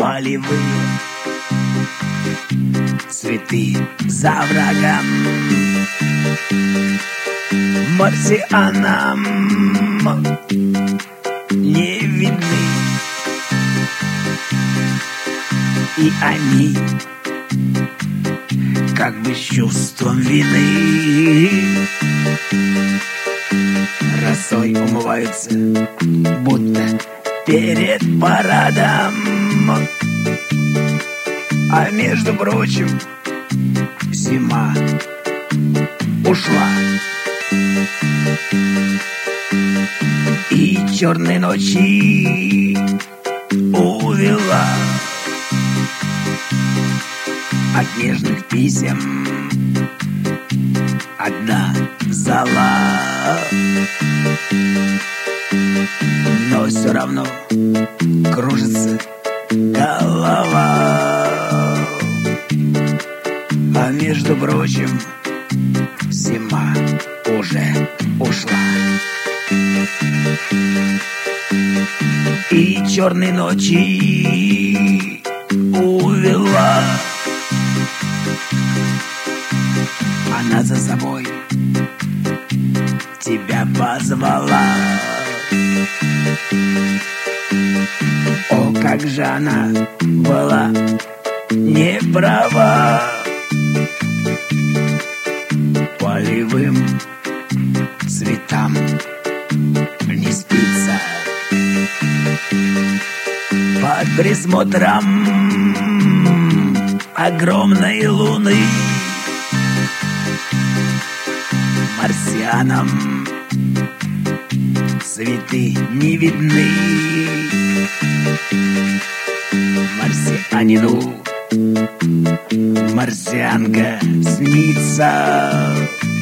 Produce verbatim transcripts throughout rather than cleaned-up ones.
полевые цветы за врагом. Марсианам не видны, и они как бы с чувством вины росой умываются, будто перед парадом. А между прочим, зима ушла, и черной ночи увела от нежных писем одна зола. Но все равно кружится голова. А между прочим, зима уже ушла, и черной ночи увела она за собой, тебя позвала. О, как же она была не права, полевым цветам не спится под присмотром огромной луны. Марсианам цветы не видны, марсианину марсианка снится.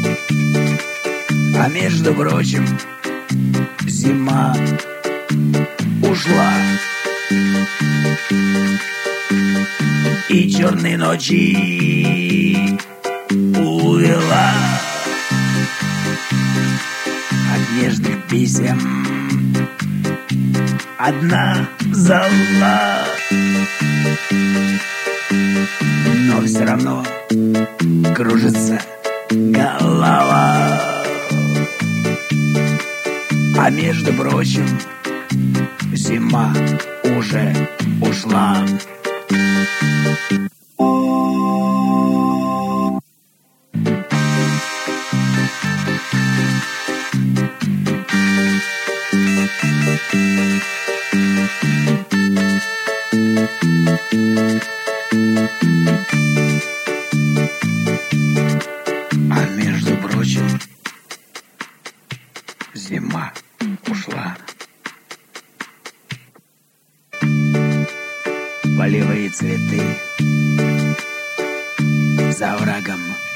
А между прочим, зима ушла, и черные ночи увела от нежных писем одна зола. Но все равно кружится голова. А между прочим, зима уже ушла. А между прочим, зима ушла. Полевые цветы за врагом.